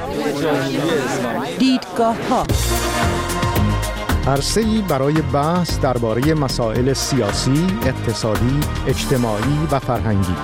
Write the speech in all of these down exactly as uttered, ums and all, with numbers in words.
دیدگاه‌ها عرصه‌ای برای بحث درباره مسائل سیاسی، اقتصادی، اجتماعی و فرهنگی.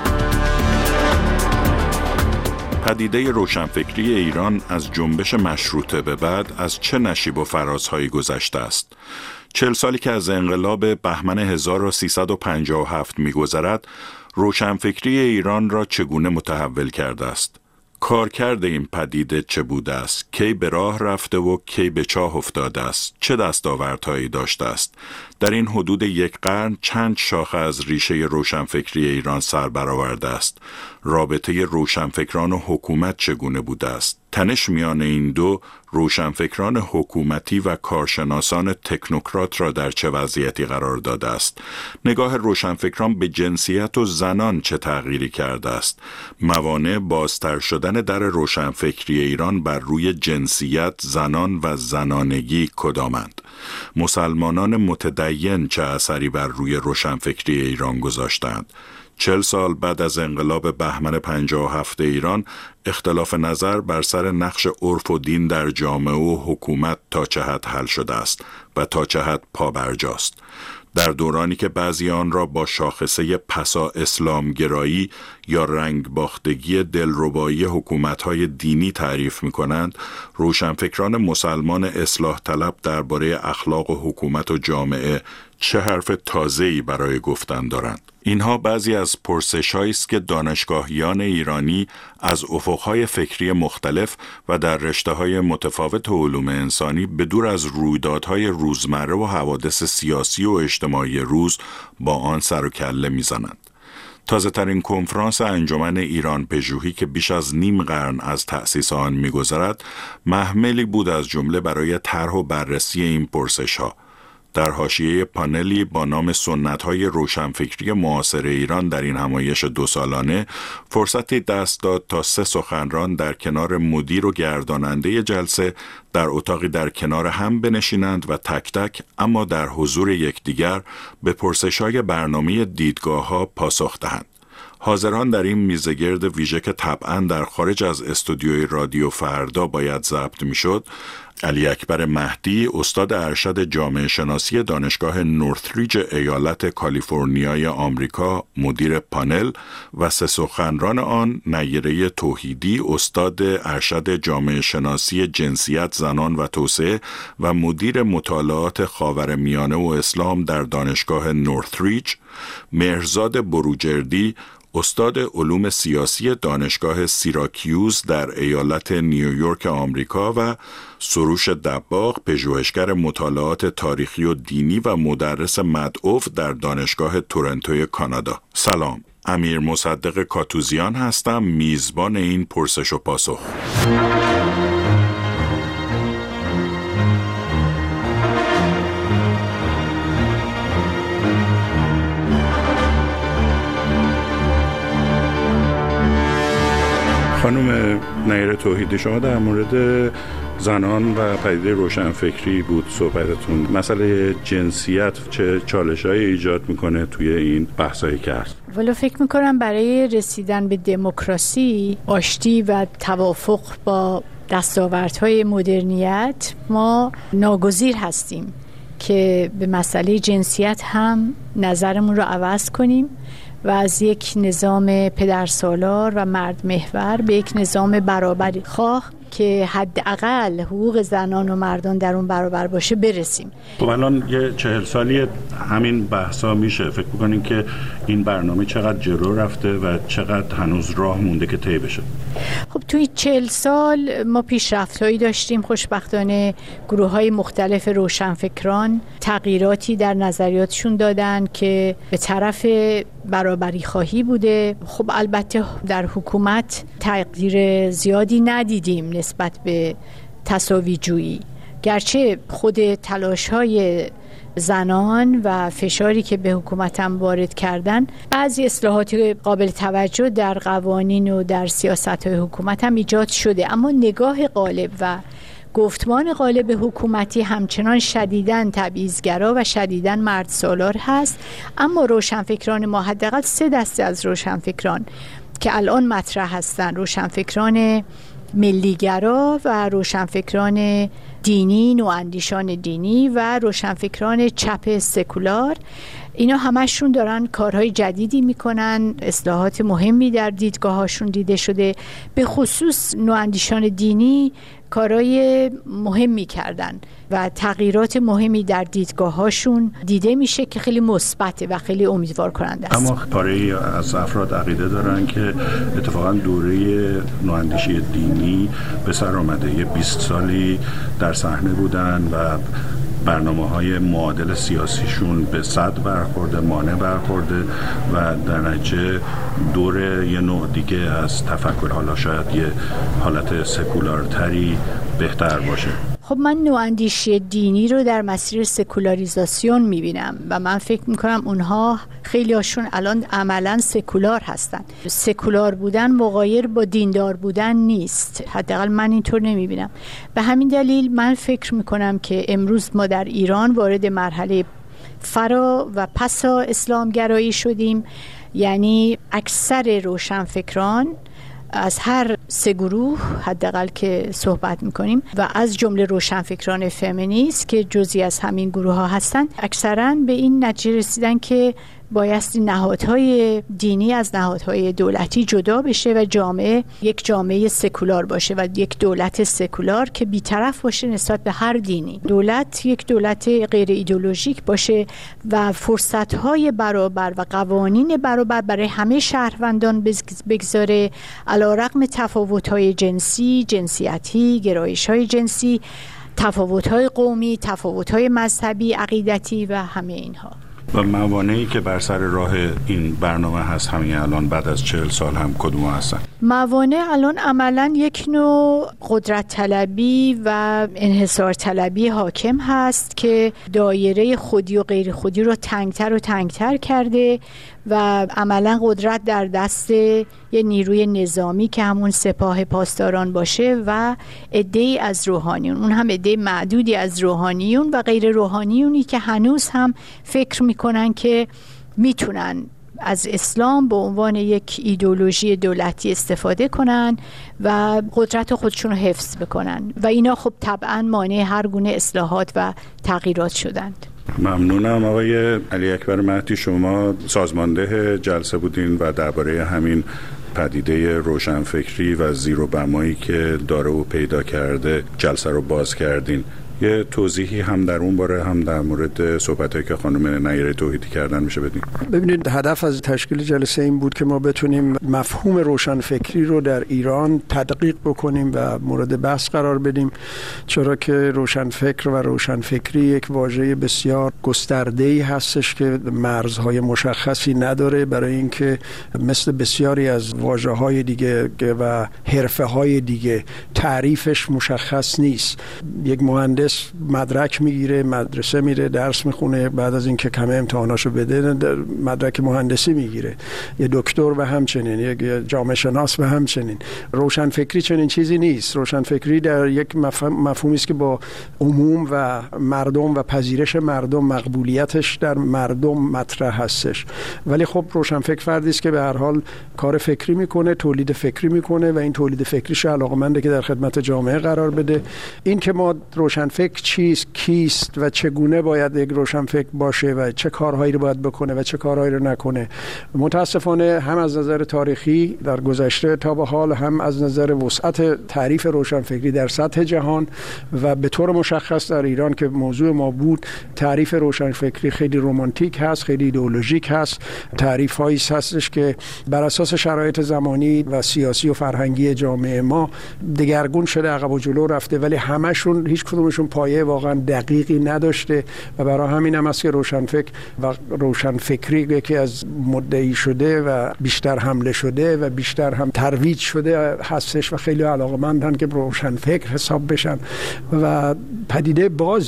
پدیده روشنفکری ایران از جنبش مشروطه به بعد از چه نشیب و فرازهایی گذشته است؟ چهل سالی که از انقلاب بهمن هزار و سیصد و پنجاه و هفت می‌گذرد، روشنفکری ایران را چگونه متحول کرده است؟ کارکرد این پدیده چه بوده است؟ کی به راه رفته و کی به چاه افتاده است؟ چه دستاوردهایی داشته است؟ در این حدود یک قرن چند شاخه از ریشه روشنفکری ایران سر برآورده است؟ رابطه روشنفکران و حکومت چگونه بوده است؟ تنش میان این دو روشنفکران حکومتی و کارشناسان تکنوکرات را در چه وضعیتی قرار داده است؟ نگاه روشنفکران به جنسیت و زنان چه تغییری کرده است؟ موانع بازتر شدن در روشنفکری ایران بر روی جنسیت، زنان و زنانگی کدامند؟ مسلمانان متدین چه اثری بر روی روشنفکری ایران گذاشتند؟ چهل سال بعد از انقلاب بهمن پنجاه و هفت ایران، اختلاف نظر بر سر نقش عرف و دین در جامعه و حکومت تا چه حد حل شده است و تا چه حد پابرجاست. در دورانی که بعضی آن را با شاخصه پسا اسلامگرایی یا رنگ باختگی دلربایی حکومت‌های دینی تعریف می‌کنند، روشنفکران مسلمان اصلاح طلب درباره اخلاق و حکومت و جامعه چه حرف تازه‌ای برای گفتن دارند. اینها بعضی از پرسش‌هایی است که دانشگاهیان ایرانی از افق‌های فکری مختلف و در رشته‌های متفاوت علوم انسانی به دور از رویدادهای روزمره و حوادث سیاسی و اجتماعی روز با آن سر و کله می‌زنند. تازه ترین کنفرانس انجمن ایران پژوهی که بیش از نیم قرن از تأسیس آن می‌گذرد، محملی بود از جمله برای طرح و بررسی این پرسش‌ها. در حاشیه پانلی با نام سنت‌های روشنفکری معاصر ایران در این همایش دو سالانه، فرصتی دست داد تا سه سخنران در کنار مدیر و گرداننده جلسه در اتاقی در کنار هم بنشینند و تک تک اما در حضور یکدیگر به پرسش‌های برنامه دیدگاه‌ها پاسخ دهند. حاضران در این میزگرد ویژه که طبعاً در خارج از استودیوی رادیو فردا باید ضبط میشد، علی اکبر مهدی، استاد ارشد جامعه شناسی دانشگاه نورثریج ایالت کالیفرنیای آمریکا، مدیر پانل و سه سخنران آن، نیره توحیدی، استاد ارشد جامعه شناسی جنسیت، زنان و توسعه و مدیر مطالعات خاورمیانه و اسلام در دانشگاه نورثریج، مهرزاد بروجردی، استاد علوم سیاسی دانشگاه سیراکیوز در ایالت نیویورک آمریکا و سروش دباغ، پژوهشگر مطالعات تاریخی و دینی و مدرس مدعو در دانشگاه تورنتوی کانادا. سلام، امیر مصدق کاتوزیان هستم، میزبان این پرسش و پاسخ. خانم نیره توحیدی، شما در مورد زنان و پدیده روشنفکری بود صحبتتون. مسئله جنسیت چه چالش‌هایی ایجاد میکنه توی این بحثایی که هست؟ والا فکر میکنم برای رسیدن به دموکراسی، آشتی و توافق با دستاوردهای مدرنیت ما ناگزیر هستیم که به مسئله جنسیت هم نظرمون رو عوض کنیم و از یک نظام پدرسالار و مرد محور به یک نظام برابری خواه که حداقل حقوق زنان و مردان در اون برابر باشه برسیم. خب الان یه چهل سالی همین بحثا میشه. فکر می‌کنین که این برنامه چقدر جلو رفته و چقدر هنوز راه مونده که طی بشه؟ خب توی چهل سال ما پیشرفت‌هایی داشتیم. خوشبختانه گروه‌های مختلف روشنفکران تغییراتی در نظریاتشون دادن که به طرف برابری خواهی بوده. خب البته در حکومت تغییر زیادی ندیدیم نسبت به تساوی جویی، گرچه خود تلاش‌های زنان و فشاری که به حکومت هم وارد کردن، بعضی اصلاحات قابل توجه در قوانین و در سیاست‌های حکومت هم ایجاد شده، اما نگاه غالب و گفتمان غالب حکومتی همچنان شدیداً تبعیض‌گرا و شدیداً مردسالار هست. اما روشنفکران ما، حداقل سه دسته از روشنفکران که الان مطرح هستن، روشنفکران ملیگرا و روشنفکران دینی، نواندیشان دینی و روشنفکران چپ سکولار، اینا همشون دارن کارهای جدیدی میکنن، اصلاحات مهمی در دیدگاهاشون دیده شده. به خصوص نواندیشان دینی کارهای مهمی کردن و تغییرات مهمی در دیدگاهاشون دیده میشه که خیلی مثبته و خیلی امیدوار کننده است. اما پاره‌ای از افراد عقیده دارن که اتفاقا دوره نواندیشی دینی به سر آمده، یه بیست سالی در صحنه بودن و برنامه‌های معادل سیاسیشون به صد برخورده، مانع برخورده و در نتیجه دور یه نوع دیگه از تفکر، حالا شاید یه حالت سکولارتری بهتر باشه. خب من نواندیشی دینی رو در مسیر سکولاریزاسیون میبینم و من فکر میکنم اونها خیلی هاشون الان عملا سکولار هستن. سکولار بودن مغایر با دیندار بودن نیست، حداقل من اینطور نمیبینم. به همین دلیل من فکر میکنم که امروز ما در ایران وارد مرحله فرا و پسا اسلامگرایی شدیم، یعنی اکثر روشنفکران از هر سه گروه حداقل که صحبت میکنیم و از جمله روشنفکران فمینیست که جزئی از همین گروه ها هستن، اکثرا به این نتیجه رسیدن که بایستی نهادهای دینی از نهادهای دولتی جدا بشه و جامعه یک جامعه سکولار باشه و یک دولت سکولار که بی‌طرف باشه نسبت به هر دینی. دولت یک دولت غیر ایدئولوژیک باشه و فرصتهای برابر و قوانین برابر برای همه شهروندان بگذاره، علی‌رغم تفاوت‌های جنسی، جنسیتی، گرایش‌های جنسی، تفاوت‌های قومی، تفاوت‌های مذهبی، عقیدتی و همه اینها. و موانعی که بر سر راه این برنامه هست همین الان بعد از چهل سال هم کدوم هستن؟ موانع الان عملا یک نوع قدرت طلبی و انحصار طلبی حاکم هست که دایره خودی و غیر خودی رو تنگتر و تنگتر کرده و عملا قدرت در دست یه نیروی نظامی که همون سپاه پاسداران باشه و عده‌ای از روحانیون، اون هم عده معدودی از روحانیون و غیر روحانیونی که هنوز هم فکر میکنن که میتونن از اسلام به عنوان یک ایدئولوژی دولتی استفاده کنن و قدرت خودشون رو حفظ بکنن و اینا خب طبعا مانع هر گونه اصلاحات و تغییرات شدند. ممنونم آقای علی اکبر مهدی، شما سازمانده جلسه بودین و درباره همین پدیده روشنفکری و زیر و بمایی که داره و پیدا کرده جلسه رو باز کردین. یه توضیحی هم در اون باره هم در مورد صحبتایی که خانم نیره توحیدی کردن میشه بدین؟ ببینید، هدف از تشکیل جلسه این بود که ما بتونیم مفهوم روشنفکری رو در ایران تدقیق بکنیم و مورد بحث قرار بدیم، چرا که روشنفکر و روشنفکری یک واژه بسیار گسترده‌ای هستش که مرزهای مشخصی نداره، برای اینکه مثل بسیاری از واژه‌های دیگه و حرفه‌های دیگه تعریفش مشخص نیست. یک مهندس مدرک میگیره، مدرسه میره، درس میخونه، بعد از اینکه کمه امتحاناشو بده مدرک مهندسی میگیره. یه دکتر و همچنین، یک جامعه شناس و همچنین. روشنفکری چنین چیزی نیست. روشنفکری در یک مفهومی است که با عموم و مردم و پذیرش مردم، مقبولیتش در مردم مطرح هستش. ولی خب روشنفکر فردی است که به هر حال کار فکری میکنه، تولید فکری میکنه و این تولید فکریش علاقه‌منده که در خدمت جامعه قرار بده. این که ما روشنفکر چیست، کیست و چگونه باید یک روشنفکر باشه و چه کارهایی رو باید بکنه و چه کارهایی رو نکنه، متاسفانه هم از نظر تاریخی در گذشته تا به حال، هم از نظر وسعت تعریف روشنفکری در سطح جهان و به طور مشخص در ایران که موضوع ما بود، تعریف روشنفکری خیلی رمانتیک هست، خیلی ایدئولوژیک هست. تعریف هایی هستش که بر اساس شرایط زمانی و سیاسی و فرهنگی جامعه ما دگرگون شده، عقب و جلو رفته، ولی همشون هیچ کدومشون پایه واقعا دقیقی نداشته و برای همین هم است که روشنفکر و روشنفکری یکی از مدعی شده و بیشتر حمله شده و بیشتر هم ترویج شده هستش و خیلی علاقه‌مندن که روشنفکر حساب بشن و پدیده بازیه.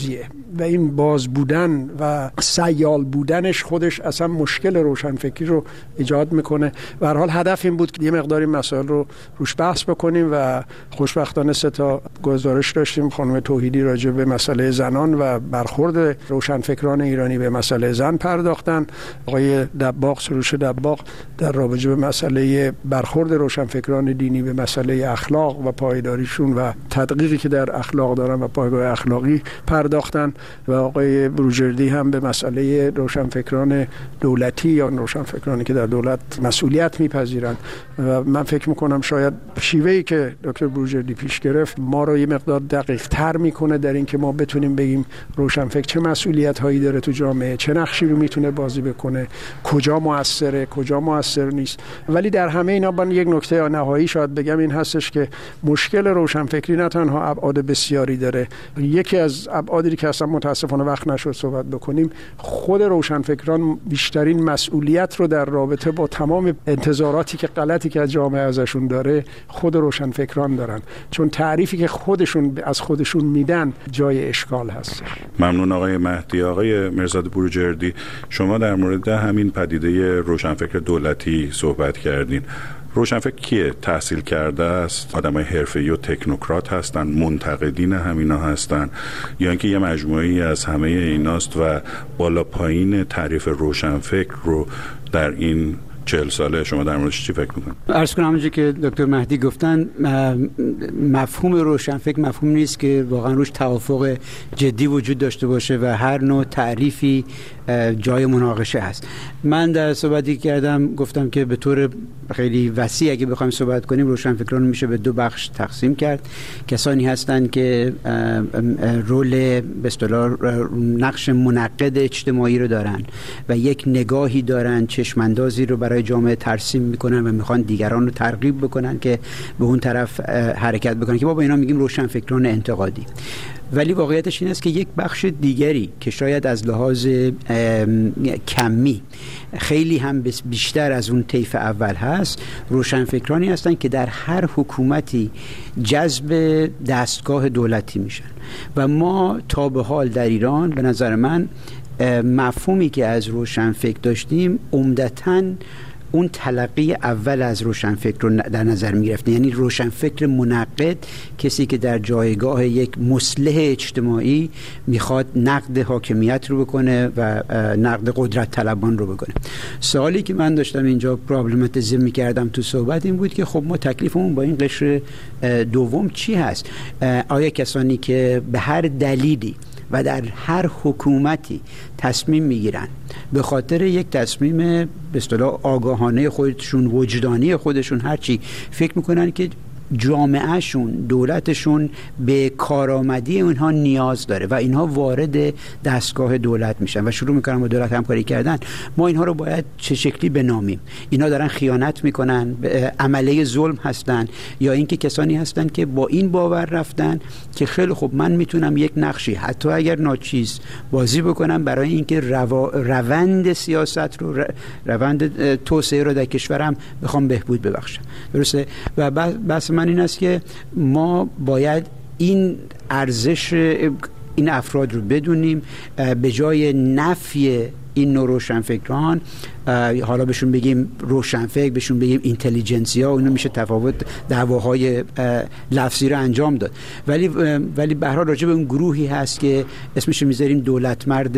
و این باز بودن و سیال بودنش خودش اصلا مشکل روشنفکری رو ایجاد میکنه. به هر حال هدف این بود که یه مقداری مسائل رو روش بحث بکنیم و خوشبختانه سه تا گزارش داشتیم. خانم توحیدی راجع به مسئله زنان و برخورد روشنفکران ایرانی به مسئله زن پرداختن. آقای دباغ، سروش دباغ، در رابطه به مسئله برخورد روشنفکران دینی به مسئله اخلاق و پایداریشون و تدقیقی که در اخلاق دارن و پایگاه اخلاقی پرداختن و آقای بروجردی هم به مسئله روشنفکران دولتی یا روشنفکرانی که در دولت مسئولیت میپذیرند. و من فکر میکنم شاید شیوهی که دکتر بروجردی پیش گرفت ما رو یه مقدار دقیق تر میکنه در این که ما بتونیم بگیم روشنفکر چه مسئولیت هایی داره تو جامعه، چه نقشی رو میتونه بازی بکنه، کجا موثره، کجا موثر نیست. ولی در همه اینا من یک نکته نهایی شاید بگم این هستش که مشکل روشنفکری نه تنها ابعاد بسیاری داره. یکی از ابعادی که اصلا متاسفانه وقت نشد صحبت بکنیم، خود روشنفکران بیشترین مسئولیت رو در رابطه با تمام انتظاراتی که غلطی که از جامعه ازشون داره خود روشنفکران دارن، چون تعریفی که خودشون از خودشون میدن جای اشکال هست. ممنون آقای مهدی. آقای مرزاد بروجردی، شما در مورد همین پدیده روشنفکر دولتی صحبت کردین. روشنفکر کیه؟ تحصیل کرده است، آدمای حرفه‌ای و تکنوکرات هستن، منتقدین همینا هستن، یا اینکه یه مجموعه‌ای از همه ایناست و بالا پایین تعریف روشنفکر رو در این چهل ساله شما در موردش چی فکر میکنید؟ عرض کنم همونجوری که دکتر مهدی گفتن، مفهوم روشنفکر مفهوم نیست که واقعا روش توافق جدی وجود داشته باشه و هر نوع تعریفی جای مناقشه هست. من در صحبتی کردم گفتم که به طور خیلی وسیع اگه بخوایم صحبت کنیم روشنفکران میشه به دو بخش تقسیم کرد. کسانی هستند که رول به اصطلاح نقش منقد اجتماعی رو دارن و یک نگاهی دارن، چشماندازی رو برای جامعه ترسیم میکنن و میخوان دیگران رو ترغیب بکنن که به اون طرف حرکت بکنن، که ما با اینا میگیم روشنفکران انتقادی. ولی واقعیتش این است که یک بخش دیگری که شاید از لحاظ کمی خیلی هم بیشتر از اون طیف اول هست، روشنفکرانی هستند که در هر حکومتی جذب دستگاه دولتی میشن و ما تا به حال در ایران به نظر من مفهومی که از روشنفکر داشتیم عمدتاً اون تلقی اول از روشنفکر رو در نظر می‌گرفتیم، یعنی روشنفکر منقد، کسی که در جایگاه یک مصلح اجتماعی میخواد نقد حاکمیت رو بکنه و نقد قدرت طلبان رو بکنه. سوالی که من داشتم اینجا پرابلماتیزه می‌کردم تو صحبت این بود که خب ما تکلیفمون با این قشر دوم چی هست؟ آیا کسانی که به هر دلیلی و در هر حکومتی تصمیم میگیرن به خاطر یک تصمیم به اصطلاح آگاهانه خودشون، وجدانی خودشون، هرچی فکر میکنن که جامعهشون، دولتشون به کارآمدی اونها نیاز داره و اینها وارد دستگاه دولت میشن و شروع میکنن با دولت همکاری کردن، ما اینها رو باید چه شکلی بنامیم؟ اینا دارن خیانت میکنن، عمله ظلم هستن، یا اینکه کسانی هستن که با این باور رفتن که خیلی خوب من میتونم یک نقشی حتی اگر ناچیز بازی بکنم برای اینکه رو... روند سیاست رو، روند توسعه رو در کشورم بخوام بهبود ببخشم. درسته؟ و بس من این است که ما باید این ارزش این افراد رو بدونیم، به جای نفی این نوع روشنفکران، حالا بهشون بگیم روشنفکر، بهشون بگیم اینتلیجنسیا، اینا میشه تفاوت دعواهای لفظی رو انجام داد. ولی ولی به هر حال راجع به اون گروهی هست که اسمش میذاریم دولت مرد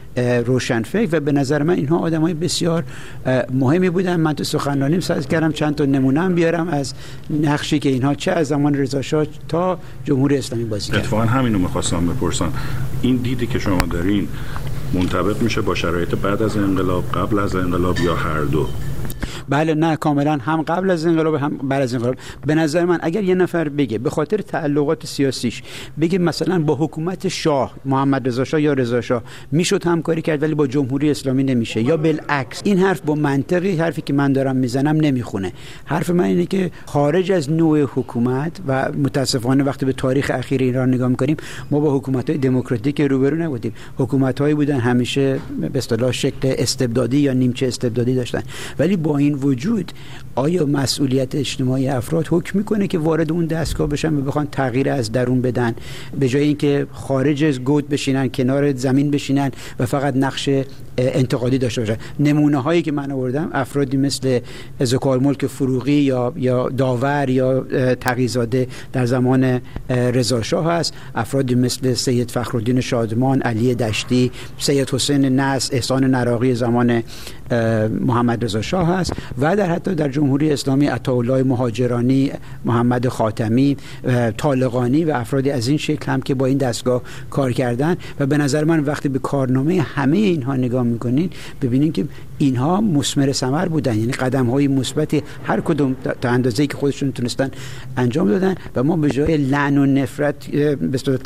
روشنفکر و به نظر من اینها آدمای بسیار مهمی بودن. من تو سخنرانیم سعی کردم چند تا نمونه بیارم از نقشی که اینها چه از زمان رضا شاه تا جمهوری اسلامی بازی کردن. اتفاقا همینو می‌خواستم بپرسم، این دیدی که شما دارین منطبق میشه با شرایط بعد از انقلاب، قبل از انقلاب یا هر دو؟ بله، نه کاملا، هم قبل از انقلاب هم بعد از انقلاب. به نظر من اگر یه نفر بگه به خاطر تعلقات سیاسیش بگه مثلا با حکومت شاه، محمد رضا شاه یا رضا شاه میشد همکاری کرد ولی با جمهوری اسلامی نمیشه، یا بالعکس، این حرف با منطقی حرفی که من دارم میزنم نمیخونه. حرف من اینه که خارج از نوع حکومت و متاسفانه وقتی به تاریخ اخیر ایران نگاه میکنیم ما با حکومت‌های دموکراتیک روبرو نبودیم. حکومت‌هایی بودن همیشه به اصطلاح شکل استبدادی یا نیمچه استبدادی داشتن، ولی با این این وجود آیا مسئولیت اجتماعی افراد حکم میکنه که وارد اون دستگاه بشن و بخوان تغییر از درون بدن، به جای اینکه خارج از گود بشینن، کنار زمین بشینن و فقط نقش انتقادی داشته باشن؟ نمونه هایی که من آوردم افرادی مثل ذوالملک فروغی یا یا داور یا تقی‌زاده در زمان رضا شاه هست، افرادی مثل سید فخرالدین شادمان، علی دشتی، سید حسین نصر، احسان نراقی زمان محمد رضا شاه هست و در حتی در جمهوری اسلامی عطاالله مهاجرانی، محمد خاتمی، طالقانی و افرادی از این شکل هم که با این دستگاه کار کردن. و به نظر من وقتی به کارنامه همه اینها نگاه میکنین ببینین که اینها مثمر ثمر بودن، یعنی قدم های مثبت هر کدوم تا اندازه‌ای که خودشون تونستن انجام دادن و ما به جای لعن و نفرت به صورت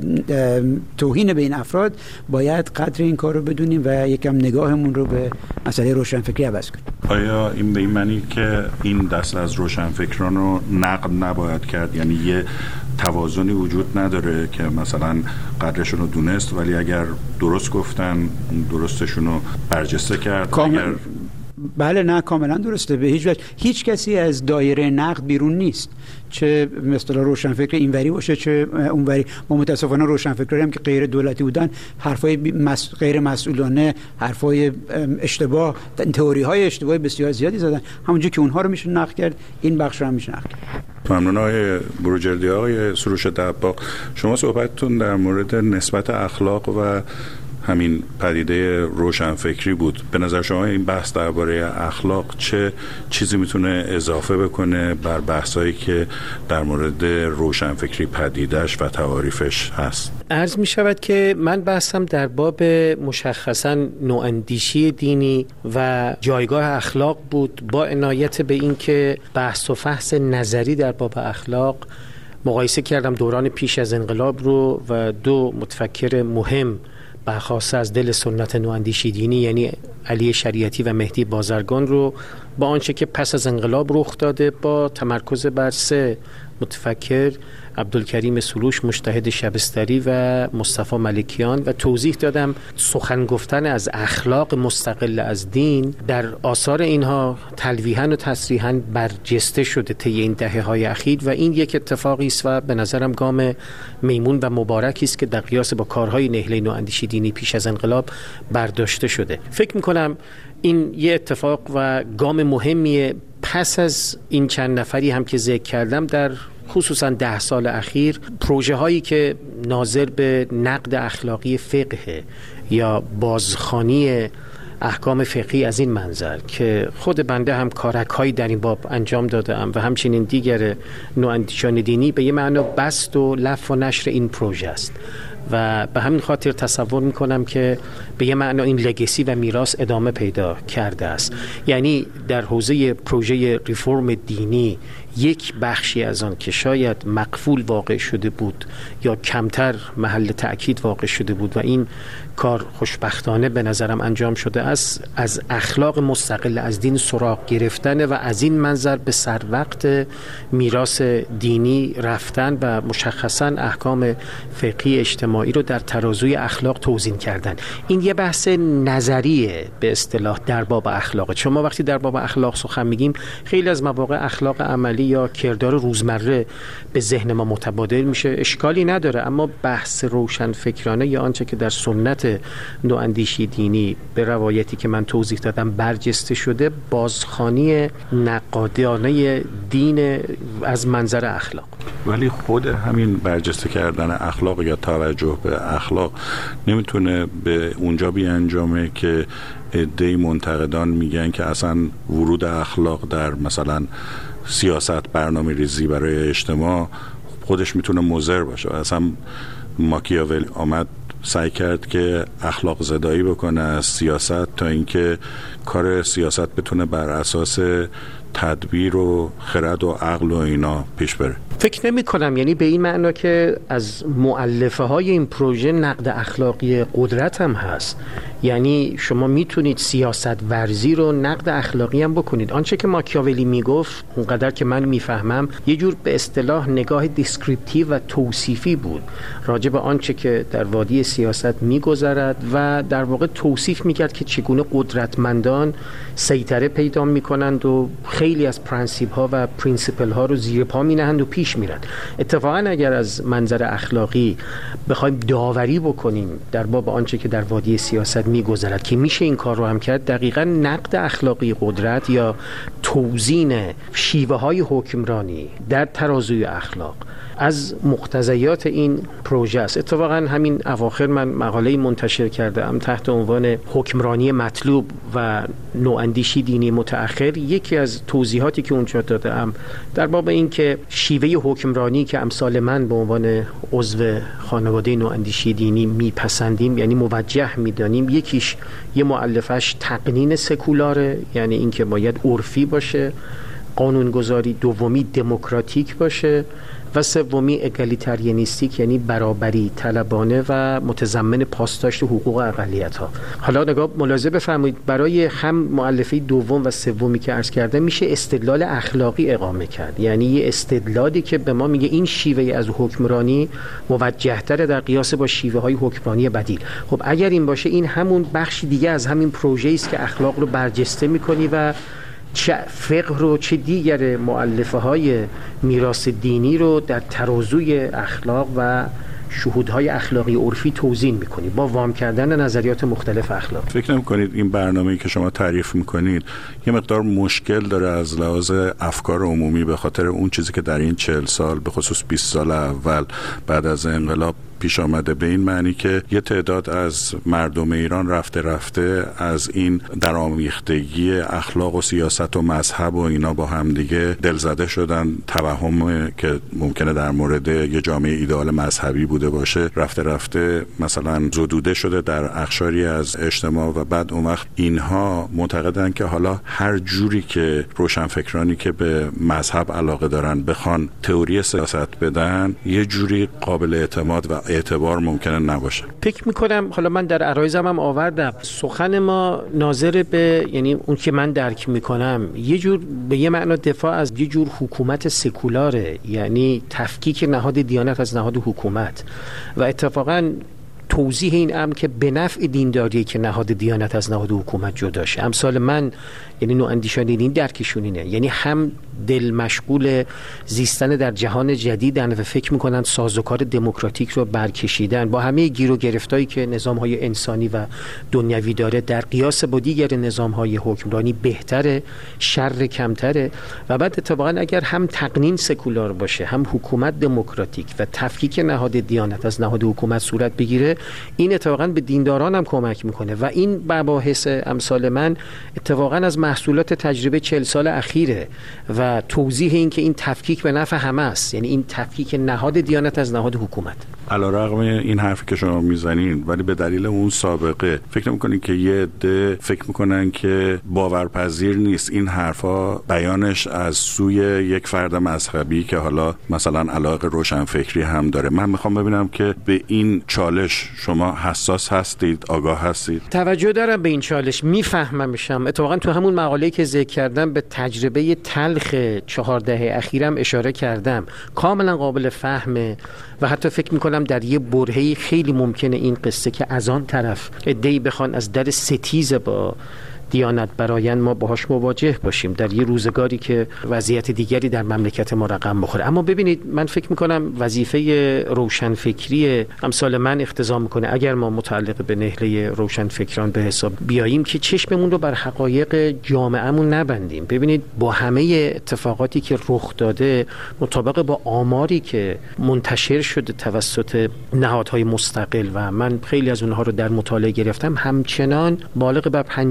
توهین به این افراد باید قدر این کار رو بدونیم و یکم نگاهمون رو به مسئله روشنفکری عوض کنیم. آیا این به این معنی که این دست از روشنفکران رو نقد نباید کرد؟ یعنی یه توازنی وجود نداره که مثلا قدرشون رو دونست ولی اگر درست گفتن درستشون رو برجسته کرد؟ کامل... اگر... بله نه کاملا درسته. به هیچ وجه هیچ کسی از دایره نقد بیرون نیست، چه مثلا روشنفکر اینوری باشه چه اونوری. ما متاسفانه روشنفکرایی هم که غیر دولتی بودن حرفای مس... غیر مسئولانه، حرفای اشتباه، تئوری های اشتباهی بسیار زیادی زدن. همونجوری که اونها رو میشه نقد کرد این بخش رو هم میشه نقد کرد. ممنون آقای بروجردی. آقای سروش دباغ، شما صحبتتون در مورد نسبت اخلاق و همین پدیده روشنفکری بود. به نظر شما این بحث درباره اخلاق چه چیزی میتونه اضافه بکنه بر بحثایی که در مورد روشنفکری پدیدهش و تعاریفش هست؟ عرض می شود که من بحثم در باب مشخصاً نواندیشی دینی و جایگاه اخلاق بود، با عنایت به این که بحث و فحص نظری در باب اخلاق مقایسه کردم دوران پیش از انقلاب رو و دو متفکر مهم برخواسته از دل سنت نواندیشی دینی یعنی علی شریعتی و مهدی بازرگان رو با آنچه که پس از انقلاب رخ داده با تمرکز بر سه متفکر عبدالکریم سروش، مجتهد شبستری و مصطفی ملکیان و توضیح دادم سخن گفتن از اخلاق مستقل از دین در آثار اینها تلویحاً و تصریحاً برجسته شده طی این دهه‌های اخیر و این یک اتفاقی است و به نظرم گام میمون و مبارکی است که در قیاس با کارهای نهله نواندیشی دینی پیش از انقلاب برداشته شده. فکر می‌کنم این یه اتفاق و گام مهمیه. پس از این چند نفری هم که ذکر کردم در خصوصا ده سال اخیر پروژه هایی که ناظر به نقد اخلاقی فقه یا بازخوانی احکام فقهی از این منظر که خود بنده هم کارک هایی در این باب انجام دادم و همچنین دیگر نواندیشان دینی به یه معنا بست و لف و نشر این پروژه است و به همین خاطر تصور میکنم که به یه معنا این لگسی و میراث ادامه پیدا کرده است. یعنی در حوزه پروژه ریفرم دینی یک بخشی از آن که شاید مقفول واقع شده بود یا کمتر محل تأکید واقع شده بود و این کار خوشبختانه به نظرم انجام شده است، از اخلاق مستقل از دین سراغ گرفتن و از این منظر به سر وقت میراث دینی رفتن و مشخصا احکام فقهی اجتماعی رو در ترازوی اخلاق توزیع کردن. این یه بحث نظریه به اصطلاح در باب اخلاق. شما وقتی در باب اخلاق سخن میگیم خیلی از مواقع اخلاق عملی یا کردار روزمره به ذهن ما متبادر میشه، اشکالی نداره، اما بحث روشنفکرانه یا آنچه که در سنت نواندیشی دینی به روایتی که من توضیح دادم برجسته شده بازخوانی نقادانه دین از منظر اخلاق. ولی خود همین برجسته کردن اخلاق یا توجه به اخلاق نمیتونه به اونجا بیانجامه که عده‌ای منتقدان میگن که اصلا ورود اخلاق در مثلا سیاست برنامه ریزی برای اجتماع خودش میتونه مضر باشه. اصلا ماکیاولی آمد سعی کرد که اخلاق زدایی بکنه از سیاست تا اینکه کار سیاست بتونه بر اساس تدبیر و خرد و عقل و اینا پیش بره؟ فکر نمی کنم، یعنی به این معنا که از مؤلفه های این پروژه نقد اخلاقی قدرت هم هست. یعنی شما میتونید سیاست ورزی رو نقد اخلاقی هم بکنید. آنچه که ماکیاولی میگفت اونقدر که من میفهمم یه جور به اصطلاح نگاه دیسکریپتیو و توصیفی بود راجع به آنچه که در وادی سیاست میگذرد و در واقع توصیف میکرد که چگونه قدرتمندان سیطره پیدا میکنند و خیلی از پرنسیپ ها و پرینسیپل ها رو زیر پا مینهند و پیش میرن. اتفاقا اگر از منظر اخلاقی بخوایم داوری بکنیم در باب آنچه که در وادی سیاست میگذرد که میشه این کار رو هم کرد، دقیقاً نقد اخلاقی قدرت یا توزین شیوه های حکمرانی در ترازوی اخلاق از مقتضیات این پروژه است. اتفاقا همین اواخر من مقاله منتشر کردم تحت عنوان حکمرانی مطلوب و نواندیشی دینی متأخر. یکی از توضیحاتی که اونجا دادم در باب این که شیوه حکمرانی که امثال من به عنوان عضو خانواده نواندیشی دینی میپسندیم، یعنی موجه میدانیم، یکیش یه مؤلفش تقنین سکولاره، یعنی این که باید عرفی باشه، قانونگذاری، دومی دموکراتیک باشه و سومی اگالیتاریانیستیک، یعنی برابری طلبانه و متضمن پاسداشت حقوق اقلیت‌ها. حالا نگاه ملاحظه بفرمایید، برای هم مؤلفه دوم و سومی که عرض کرده میشه استدلال اخلاقی اقامه کرد، یعنی یه استدلالی که به ما میگه این شیوه از حکمرانی موجه‌تر در قیاس با شیوه های حکمرانی بدیل. خب اگر این باشه، این همون بخش دیگه از همین پروژه است که اخلاق رو برجسته میکنی و چه فقه رو چه دیگر مؤلفه های میراث دینی رو در ترازوی اخلاق و شهودهای اخلاقی عرفی توزین میکنی با وام کردن نظریات مختلف اخلاق. فکر نمی‌کنید این برنامه‌ای که شما تعریف میکنید یه مقدار مشکل داره از لحاظ افکار عمومی به خاطر اون چیزی که در این چهل سال به خصوص بیست سال اول بعد از انقلاب پیش آمده، به این معنی که یه تعداد از مردم ایران رفته رفته از این درآمیختگی اخلاق و سیاست و مذهب و اینا با هم دیگه دلزده شدن، توهم که ممکنه در مورد یه جامعه ایدئال مذهبی بوده باشه رفته رفته مثلا زدوده شده در اقشاری از اجتماع و بعد اون وقت اینها معتقدن که حالا هر جوری که روشنفکرانی که به مذهب علاقه دارن بخوان تئوری سیاست بدن یه جوری قابل اعتماد و اعتبار ممکنه نباشه. فکر میکنم، حالا من در عرایزم هم آوردم، سخن ما ناظر به، یعنی اون که من درک میکنم یه جور به یه معنا دفاع از یه جور حکومت سکولاره، یعنی تفکیک نهاد دیانت از نهاد حکومت و اتفاقاً توضیح این امر که به نفع دینداری که نهاد دیانت از نهاد حکومت جدا شه. امثال من، یعنی نواندیشان دینی، درکشون اینه، یعنی هم دل مشغول زیستن در جهان جدیدن و فکر میکنن سازوکار دموکراتیک رو برکشیدن با همه گیر و گرفتایی که نظام‌های انسانی و دنیوی داره در قیاس با دیگر نظام‌های حکمرانی بهتره، شر کمتره. و بعد اتفاقا اگر هم تقنین سکولار باشه، هم حکومت دموکراتیک و تفکیک نهاد دیانت از نهاد حکومت صورت بگیره، این اتفاقا به دینداران هم کمک میکنه و این مباحث امثال من اتفاقا از محصولات تجربه چهل سال اخیره و توضیح این که این تفکیک به نفع همه است، یعنی این تفکیک نهاد دیانت از نهاد حکومت. علیرغم این حرفی که شما میزنین، ولی به دلیل اون سابقه فکر نمی‌کنید که یه عده فکر میکنن که باورپذیر نیست این حرفا بیانش از سوی یک فرد مذهبی که حالا مثلا علاقه روشنفکری هم داره؟ من میخوام ببینم که به این چالش شما حساس هستید، آگاه هستید؟ توجه دارم به این چالش، میفهممشم. اتفاقا تو همون مقاله‌ای که ذکر کردم به تجربه تلخ چهار دهه اخیرم اشاره کردم، کاملا قابل فهمه و حتی فکر میکنم در یه برهه‌ای خیلی ممکنه این قصه که از آن طرف عده‌ای بخوان از در ستیز با دیانت برایند ما باهاش مواجه باشیم در یه روزگاری که وضعیت دیگری در مملکت ما رقم بخوره. اما ببینید، من فکر میکنم وظیفه روشنفکری امثال من اقتضا میکنه اگر ما متعلق به نهله روشنفکران به حساب بیاییم که چشممون رو بر حقایق جامعهمون نبندیم. ببینید، با همه اتفاقاتی که رخ داده مطابق با آماری که منتشر شده توسط نهادهای مستقل و من خیلی از اونها رو در مطالعه گرفتم، همچنان بالغ بر پنجاه درصد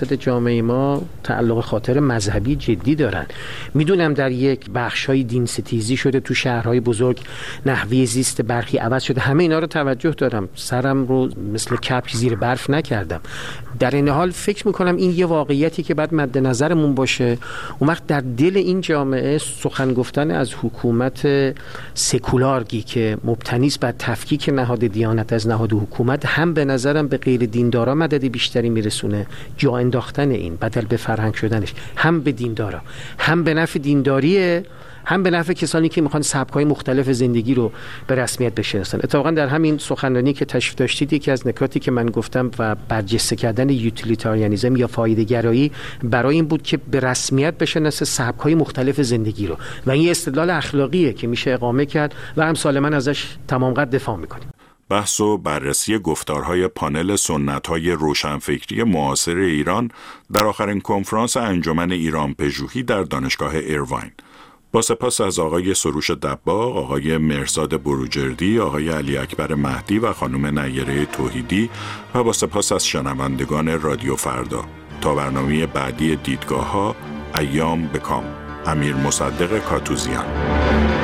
درصد جامعه ما تعلق خاطر مذهبی جدی دارن. میدونم در یک بخشای دین ستیزی شده تو شهرهای بزرگ، نحوه زیست برخی عوض شده، همه اینا رو توجه دارم، سرم رو مثل کپک زیر برف نکردم. در این حال فکر میکنم این یه واقعیتی که بعد مد نظرمون باشه. اون وقت در دل این جامعه سخن گفتن از حکومت سکولارگی که مبتنی است بر تفکیک نهاد دیانت از نهاد حکومت، هم به نظرم به غیر دیندارا مدد بیشتری میرسونه، جا انداختن این بدل به فرهنگ شدنش، هم به دیندارا، هم به نفع دینداریه، هم به نفع کسانی که میخوان سبک‌های مختلف زندگی رو به رسمیت بشناسن. اتفاقا در همین سخنرانی که تشریف داشتید یکی از نکاتی که من گفتم و برجسته کردن یوتیلیتاریانیسم یا فایده‌گرایی برای این بود که به رسمیت بشناسه سبک‌های مختلف زندگی رو، و این استدلال اخلاقیه که میشه اقامه کرد و هم سالماً ازش تمام قد دفاع میکنیم. بحث و بررسی گفتارهای پانل سنت‌های روشنفکری معاصر ایران در آخرین کنفرانس انجمن ایران پژوهی در دانشگاه ایرواین. با سپاس از آقای سروش دباغ، آقای مهرزاد بروجردی، آقای علی اکبر مهدی و خانم نیره توحیدی و با سپاس از شنوندگان رادیو فردا. تا برنامه بعدی دیدگاه‌ها، ایام بکام. امیر مصدق کاتوزیان.